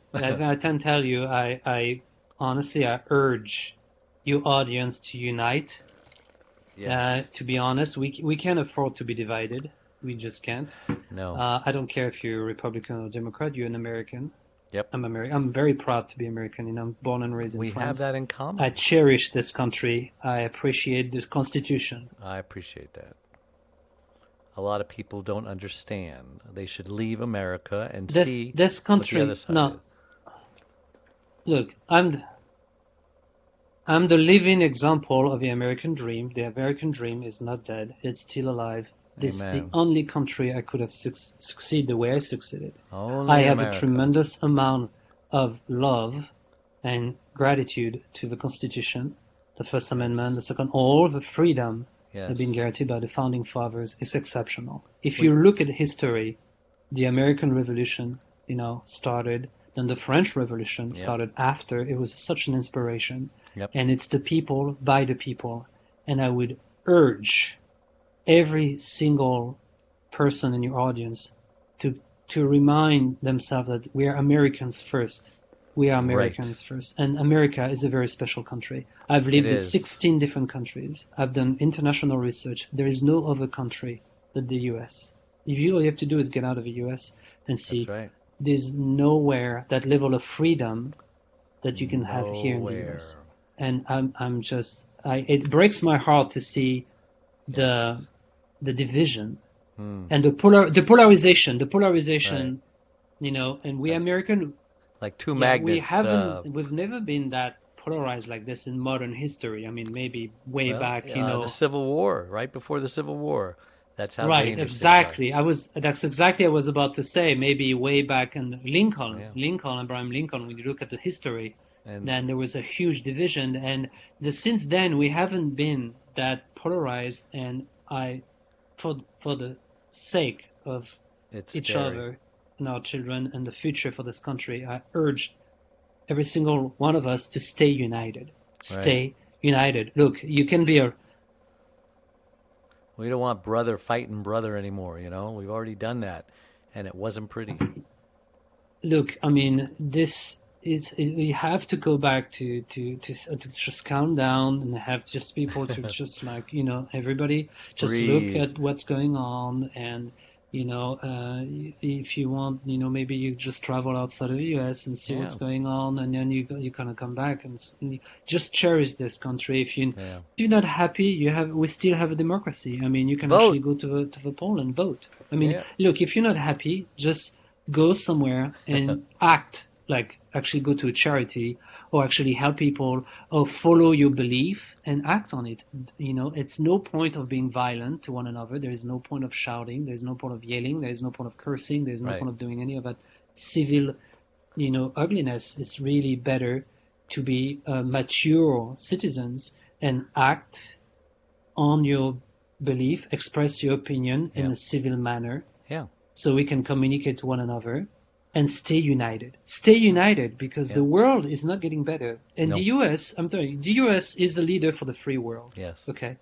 I honestly, I urge your audience to unite. Yes. To be honest, we can't afford to be divided. We just can't. No. I don't care if you're Republican or Democrat. You're an American. Yep. I'm American. I'm very proud to be American. I'm born and raised in France. We have that in common. I cherish this country. I appreciate the Constitution. I appreciate that. A lot of people don't understand. They should leave America and see this country. What the other side No, look, I'm the living example of the American dream. The American dream is not dead. It's still alive. This is the only country I could have succeeded the way I succeeded. I have a tremendous amount of love and gratitude to the Constitution, the First Amendment, the Second, all the freedom that have been guaranteed by the Founding Fathers is exceptional. If you look at history, the American Revolution, started, then the French Revolution started after. It was such an inspiration. Yep. And it's the people by the people. And I would urge every single person in your audience to remind themselves that we are Americans first. We are Americans first. And America is a very special country. I've lived in 16 different countries. I've done international research. There is no other country than the U.S. All you have to do is get out of the U.S. and see. That's right. There's nowhere that level of freedom that you can have here in the U.S. And it breaks my heart to see the division and the polarization, and we American, like two magnets. We've never been that polarized like this in modern history. I mean, maybe way back, the Civil War, right before the Civil War. That's how right, exactly. That's exactly what I was about to say. Maybe way back in Lincoln, Abraham Lincoln. When you look at the history, and then there was a huge division, and since then we haven't been that polarized. And for the sake of each other and our children and the future for this country, I urge every single one of us to stay united. Stay united. Look, you can be we don't want brother fighting brother anymore, We've already done that, and it wasn't pretty. Look, I mean, we have to go back to just calm down and have just people to just everybody just breathe. Look at what's going on, and if you want, maybe you just travel outside of the U.S. and see what's going on, and then you kind of come back and you just cherish this country. If you're not happy, we still have a democracy. I mean, you can actually go to the poll and vote. I mean, look, if you're not happy, just go somewhere and act. Like actually go to a charity or actually help people or follow your belief and act on it. It's no point of being violent to one another. There is no point of shouting. There's no point of yelling. There is no point of cursing. There's no point of doing any of that civil, ugliness. It's really better to be mature citizens and act on your belief, express your opinion in a civil manner. Yeah. So we can communicate to one another. And stay united. Stay united because the world is not getting better. And the U.S., I'm telling you, the U.S. is the leader for the free world. Yes. Okay,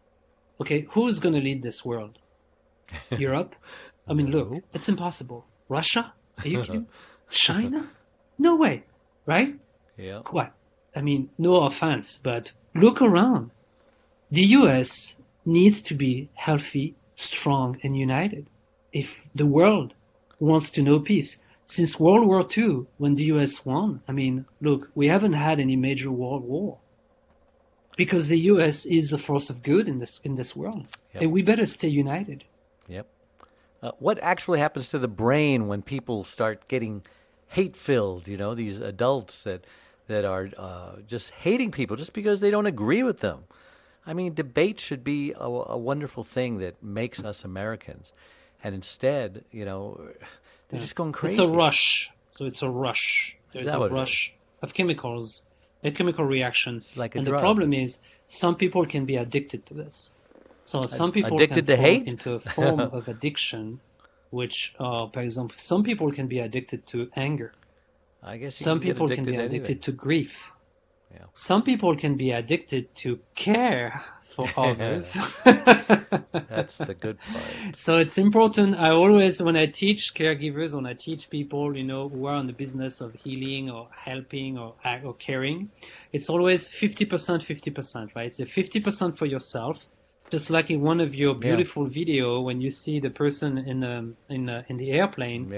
who's going to lead this world? Europe? I mean, look, it's impossible. Russia? Are you kidding? China? No way, right? Yeah. What? I mean, no offense, but look around. The U.S. needs to be healthy, strong, and united if the world wants to know peace. Since World War II, when the U.S. won, I mean, look, we haven't had any major world war because the U.S. is a force of good in this world, and we better stay united. Yep. What actually happens to the brain when people start getting hate-filled? These adults that are just hating people just because they don't agree with them. I mean, debate should be a wonderful thing that makes us Americans, and instead, they're just going crazy. It's a rush. There's a rush of chemicals, a chemical reaction. Like a and drug. The problem is some people can be addicted to this. So some people addicted can to fall hate? into a form of addiction which, for example, some people can be addicted to anger. I guess some people can be addicted to grief. Yeah. Some people can be addicted to care for others. That's the good part. So it's important. I always, when I teach caregivers, when I teach people, who are in the business of healing or helping or caring, it's always 50%, 50%, right? So 50% for yourself. Just like in one of your beautiful video, when you see the person in the airplane,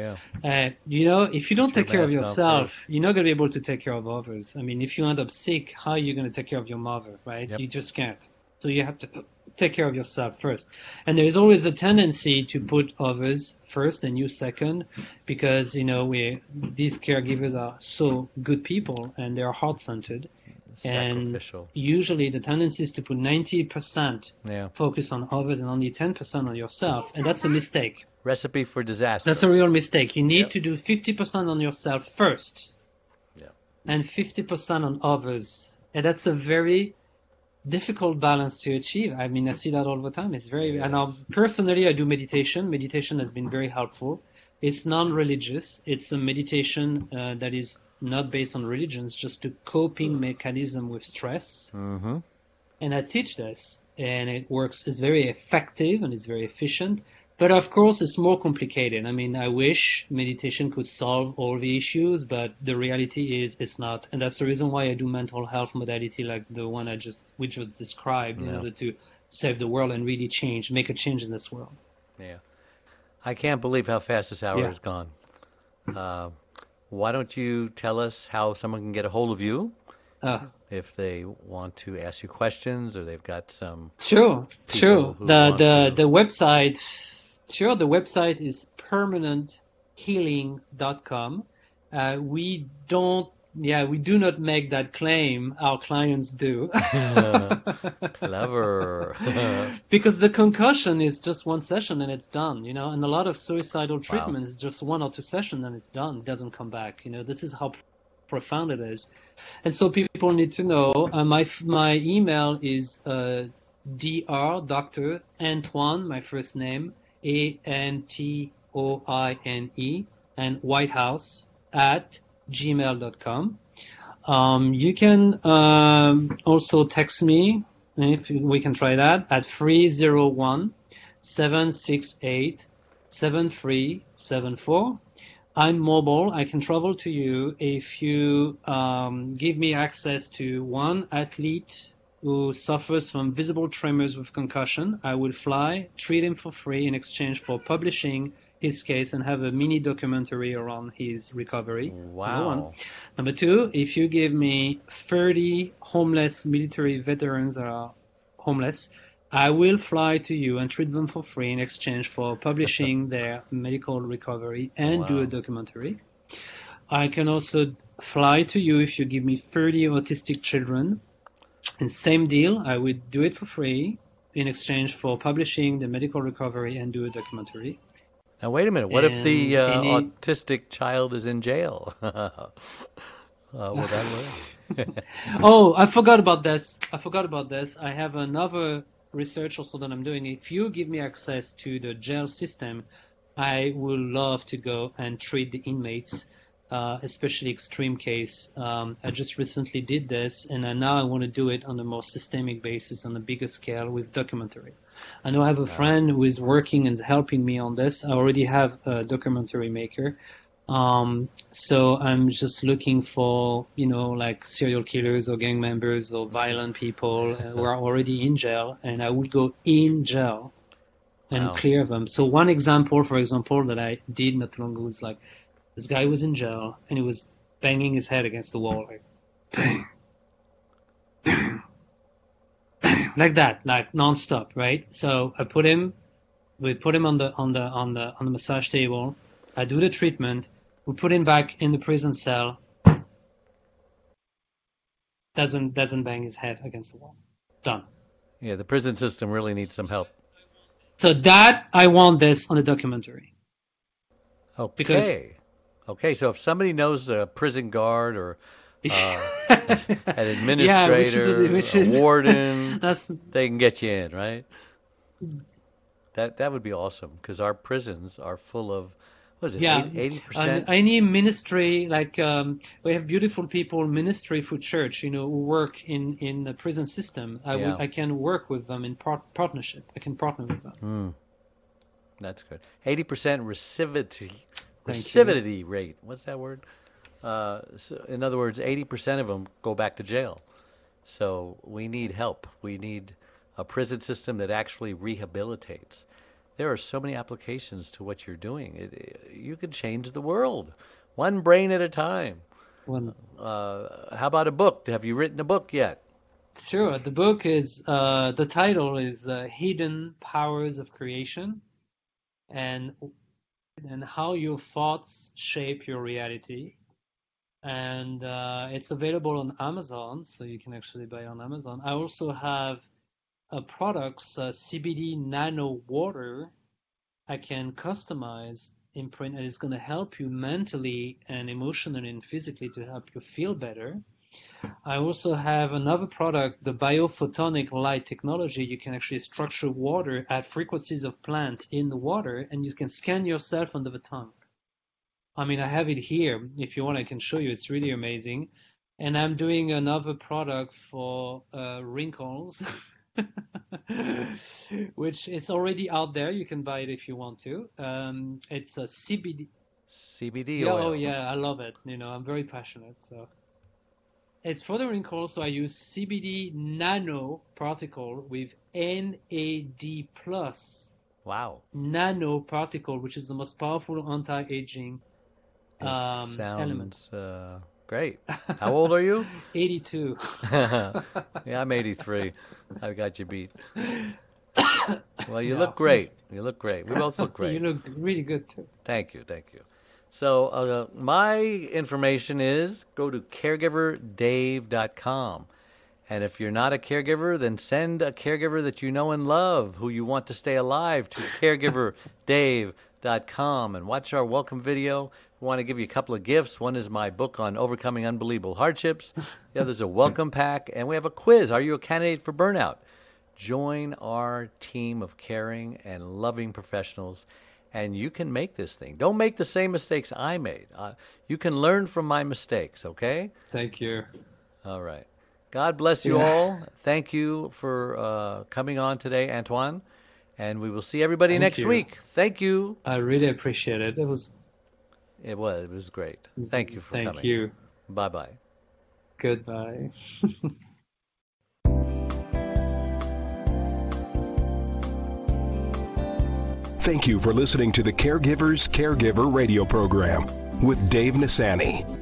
if you don't take care of yourself, you're not going to be able to take care of others. I mean, if you end up sick, how are you going to take care of your mother, right? You just can't. So you have to take care of yourself first. And there is always a tendency to put others first and you second, because these caregivers are so good people and they are heart-centered. Sacrificial. And usually the tendency is to put 90% focus on others and only 10% on yourself. And that's a mistake. Recipe for disaster. That's a real mistake. You need to do 50% on yourself first and 50% on others. And that's a very difficult balance to achieve. I mean, I see that all the time. It's very, and personally, I do meditation. Meditation has been very helpful. It's non-religious. It's a meditation that is not based on religions, just a coping mechanism with stress. Mm-hmm. And I teach this, and it works. It's very effective and it's very efficient. But of course, it's more complicated. I mean, I wish meditation could solve all the issues, but the reality is it's not. And that's the reason why I do mental health modality like the one which was described in order to save the world and really make a change in this world. Yeah. I can't believe how fast this hour has gone. Why don't you tell us how someone can get a hold of you if they want to ask you questions or they've got some... Sure. The website... Sure, the website is permanenthealing.com. We do not make that claim. Our clients do. Clever. Because the concussion is just one session and it's done, and a lot of suicidal treatment is just 1 or 2 sessions and it's done. It doesn't come back. This is how profound it is. And so people need to know. My email is Dr. Antoine, my first name, Antoine, and Whitehouse @gmail.com. You can also text me, if we can try that, at 301-768-7374. I'm mobile. I can travel to you if you give me access to one athlete who suffers from visible tremors with concussion. I will fly, treat him for free in exchange for publishing his case and have a mini documentary around his recovery. Wow. Number 2, if you give me 30 homeless military veterans that are homeless, I will fly to you and treat them for free in exchange for publishing their medical recovery and do a documentary. I can also fly to you if you give me 30 autistic children. And same deal, I would do it for free in exchange for publishing the medical recovery and do a documentary. Now, wait a minute. What if the autistic child is in jail? Will that work? Oh, I forgot about this. I have another research also that I'm doing. If you give me access to the jail system, I would love to go and treat the inmates, especially extreme case. I just recently did this, and now I want to do it on a more systemic basis, on a bigger scale with documentary. I know I have a friend who is working and helping me on this. I already have a documentary maker. So I'm just looking for, like serial killers or gang members or violent people who are already in jail, and I would go in jail and clear them. So one example, that I did not long ago was like, this guy was in jail and he was banging his head against the wall, like bang, bang, bang, like that, like nonstop, right? So we put him on the massage table. I do the treatment. We put him back in the prison cell. Doesn't bang his head against the wall. Done. Yeah, the prison system really needs some help. So that I want this on a documentary. Okay, so if somebody knows a prison guard or an administrator, a warden, they can get you in, right? That would be awesome, because our prisons are full of, what is it, Yeah, 80%? any ministry, like we have beautiful people, ministry for church, who work in the prison system. I can work with them in partnership. I can partner with them. That's good. 80% recidivity rate. What's that word? So in other words, 80% of them go back to jail. So we need help. We need a prison system that actually rehabilitates. There are so many applications to what you're doing. You could change the world, one brain at a time. How about a book? Have you written a book yet? Sure. The book is, the title is Hidden Powers of Creation, and how your thoughts shape your reality. And it's available on Amazon, so you can actually buy it on Amazon. I also have products, CBD Nano Water. I can customize, imprint, and it's going to help you mentally and emotionally and physically to help you feel better. I also have another product, the Biophotonic Light Technology. You can actually structure water at frequencies of plants in the water, and you can scan yourself under the tongue. I mean, I have it here. If you want, I can show you. It's really amazing. And I'm doing another product for wrinkles, which is already out there. You can buy it if you want to. It's a CBD. CBD oil. Oh, yeah, I love it. I'm very passionate. So it's for the wrinkles. So I use CBD nano particle with NAD+. Wow. Nanoparticle, which is the most powerful anti-aging element. Sounds great. How old are you? 82. Yeah, I'm 83. I got you beat. Well, you look great. You look great. We both look great. You look really good, too. Thank you. So my information is go to caregiverdave.com. And if you're not a caregiver, then send a caregiver that you know and love, who you want to stay alive, to caregiverdave.com, and watch our welcome video. We want to give you a couple of gifts. One is my book on overcoming unbelievable hardships. The other is a welcome pack. And we have a quiz. Are you a candidate for burnout? Join our team of caring and loving professionals, and you can make this thing. Don't make the same mistakes I made. You can learn from my mistakes, okay? Thank you. All right. God bless you all. Thank you for coming on today, Antoine. And we will see everybody next week. Thank you. I really appreciate it. It was great. Thank you for coming. Thank you. Bye-bye. Goodbye. Thank you for listening to the Caregivers Caregiver radio program with Dave Nassaney.